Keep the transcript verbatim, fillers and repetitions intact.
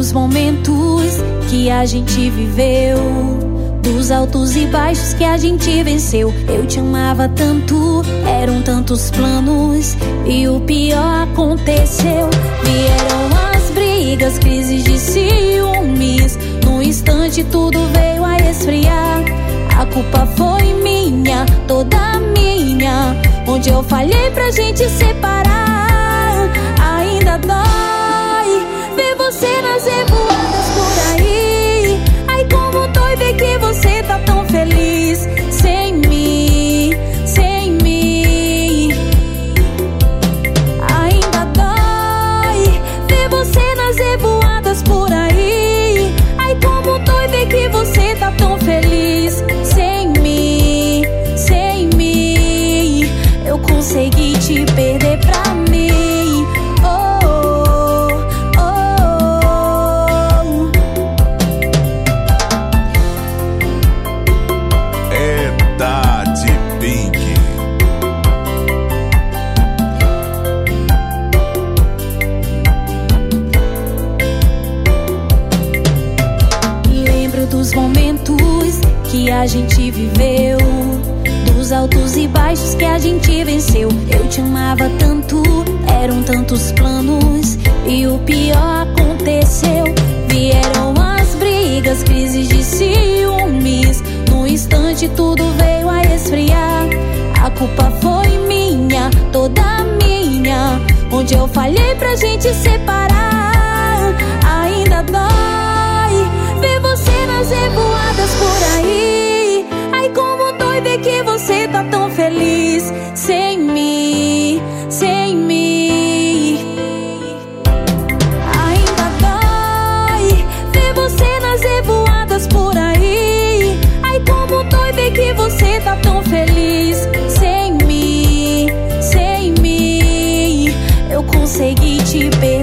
dos momentos que a gente viveu, dos altos e baixos que a gente venceu. Eu te amava tanto, eram tantos planos, e o pior aconteceu. Vieram as brigas, crises de ciúmes, num instante tudo veio a esfriar. A culpa foi minha, toda minha, onde eu falhei pra gente separar. Ainda dói ver você nas revoadas por aí. Ai, como dói ver que você tá tão feliz sem mim, sem mim. Ainda dói ver você nas revoadas por aí. Ai, como dói ver que você tá tão feliz sem mim, sem mim. Eu consegui te perder pra mim. Oh, oh, oh. É Daddy Pink. Lembro dos momentos que a gente viveu, dos altos e baixos que a gente venceu. Eu te amava tanto, eram tantos planos, e o pior aconteceu. Vieram as brigas, crises de ciúmes, num instante tudo veio a esfriar. A culpa foi minha, toda minha, onde eu falhei pra gente separar. Ainda dói ver você nas revoadas por aí. Ai, como dói ver que você tá tão feliz sem mim, sem mim. Ainda dói ver você nas revoadas por aí. Ai, como dói ver que você tá tão feliz sem mim, sem mim. Eu consegui te perder.